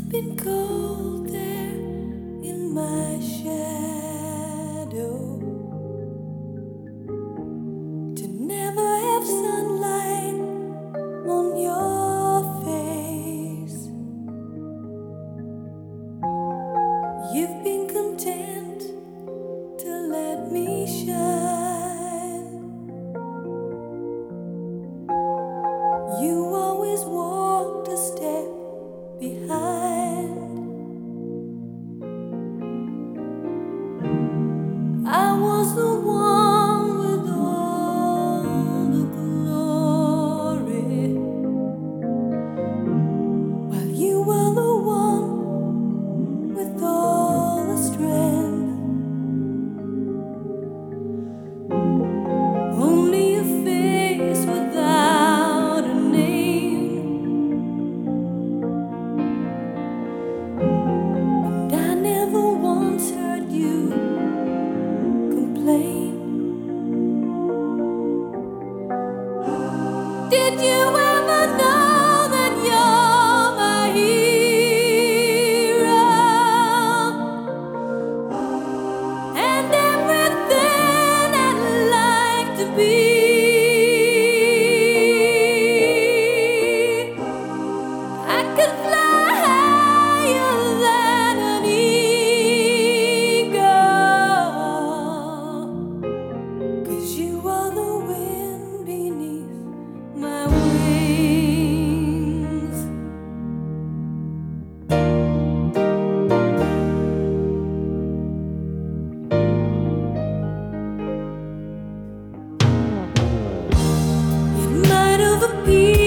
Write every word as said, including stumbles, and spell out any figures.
been cold there in my shadow, to never have sunlight on your face. You've been content to let me shine. You always walked a step behind. I was the one with all the glory, while you were the one with all the strength. Only a face without a name, and I never once heard you complain. Did you ever know that you're my hero and everything I'd like to be? I could fly higher than an eagle, 'cause you are the wind beneath my wings. It might have appeared